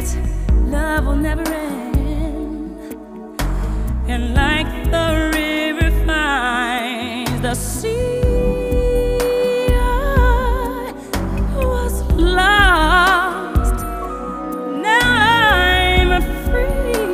that love will never end. And like the river finds the sea, I was lost. Now I'm free,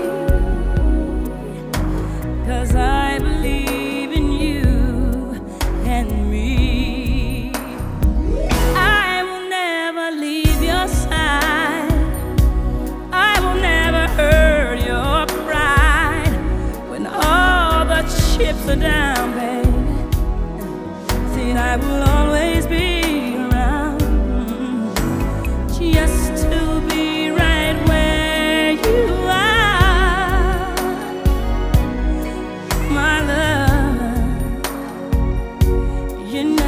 'cause I believe in you and me. I will never leave your side. I will never hurt your pride. When all the chips are down, baby, see, I will always be around, just to be right where you are, my love. You know